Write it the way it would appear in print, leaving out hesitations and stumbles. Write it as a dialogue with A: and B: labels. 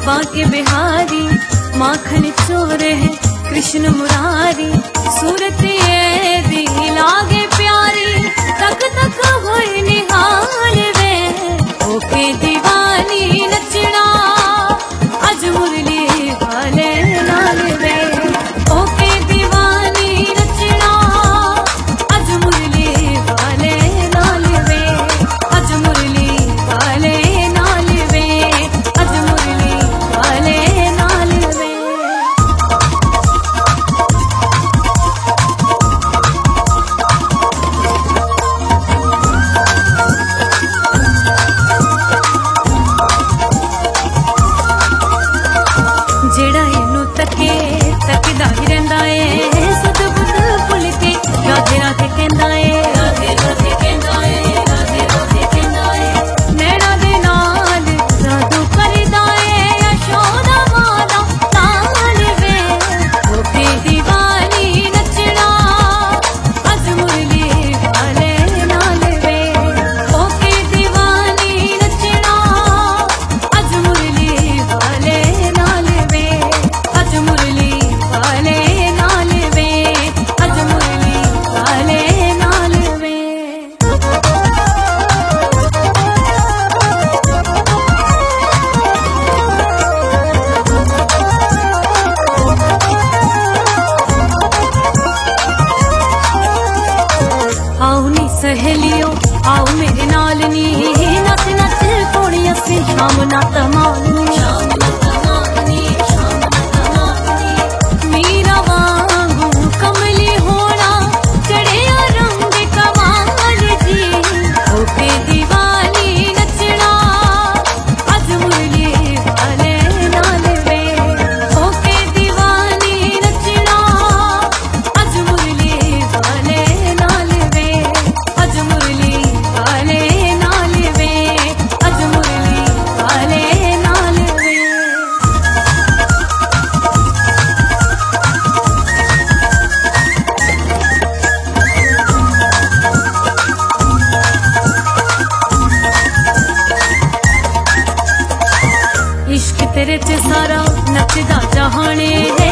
A: बांके बिहारी माखन चोर है कृष्ण मुरारी सूरत ये दी लागे प्यारी तक तक होए निहाल वे ओके दीवानी नचना अज मुरली वाले नाल वे ओके दीवानी नचना अज मुरली वाले नाल वे अज मुरली वाले नाल वे अज मुरली वाले नाल वे। जेड़ा इनू तके तकदा ही रहिंदा ए सुध बुध भुल के राधे राधे कहंदा ए राधे राधे कहंदा ए राधे राधे कहंदा ए नैना दे नाल जादू करदा ए यशोदा मादा लाल वे ओके दीवानी नचना अज मुरली वाले नाल वे ओके दीवानी नचना अज मुरली वाले नाल वे अज मुरली वाले नाल वे अज मुरली वाले नाल वे। आओ नी सहेलियों आओ मेरे नाल नी नच नच थोड़ी असी शाम ना तमानी मीरा वांगू कमली होना चढ़िया रंग कमाल जी ओके दीवानी नचना अज मुरली वाले नाल वे ओके दीवानी नचना अज मुरली वाले नाल वे अज मुरली वाले नाल वे अज मुरली वाले नाल वे। इश्क तेरे च सारा नचदा जहाने है